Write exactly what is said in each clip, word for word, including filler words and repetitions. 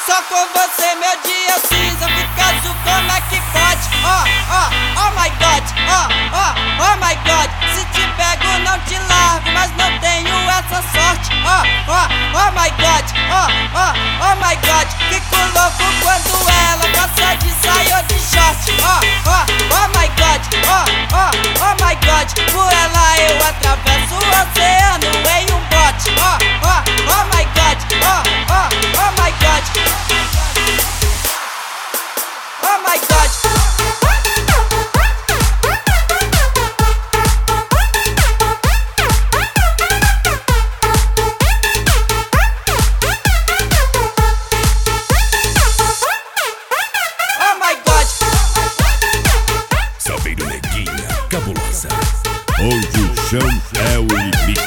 Só com você meu dia cinza fica azul, como é que pode? Oh, oh, oh my God, oh, oh, oh my God. Se te pego não te largo, mas não tenho essa sorte. Oh, oh, oh my God, oh, oh, oh my God. Fico louco quando ela passa de saia ou de short. Oh, oh, oh my God, oh, oh, oh my God. Por ela eu atravesso o oceano em um bote. Oh, oh, oh my God, oh, oh, oh my God. Oh my God. Oh my God. Saveiro Neguinha, cabulosa. Onde o chão é o limite.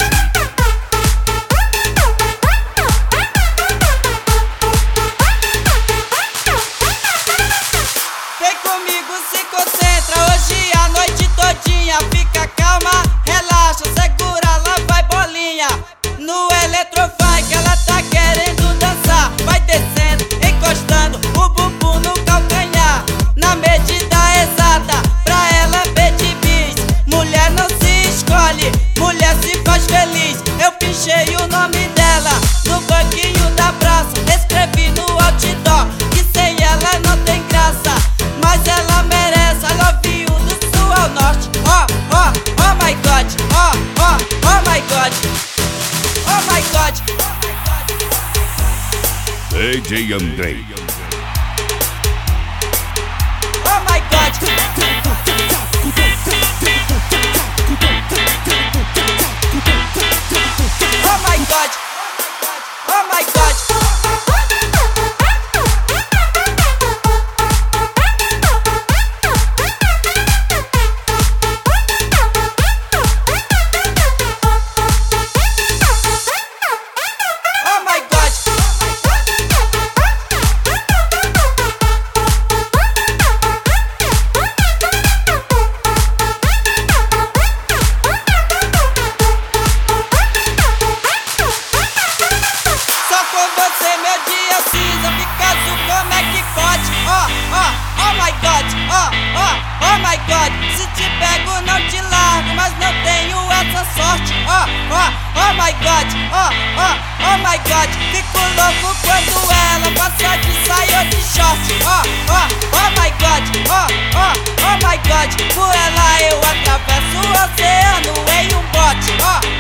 Vem comigo, se concentra, hoje a noite todinha. Fica calma, relaxa, segura, lá vai bolinha. No eletrofunk ela tá querendo dançar. Vai descendo, encostando o bumbum no calcanhar. Na medida exata, pra ela é baby bis. Mulher não se escolhe, mulher se faz feliz. Eu pinchei o nome dela no banquinho da praça. Escrevi no outdoor que sem ela não tem graça. Mas ela merece, I love you do sul ao norte. Oh, oh, oh my God, oh, oh, oh my God, oh my God. D J Andrei. Oh my God. Oh my God. Oh my God. Oh my God. Só com você meu dia cinza fica azul, como é que pode? Oh, oh, oh my God, oh, oh, oh my God. Se te pego não te largo, mas não tenho essa sorte. Oh, oh, oh my God, oh, oh, oh my God. Fico louco quando ela passa de saia ou de short. Oh, oh, oh my God, oh, oh, oh my God. Por ela eu atravesso o oceano em um bote. Oh,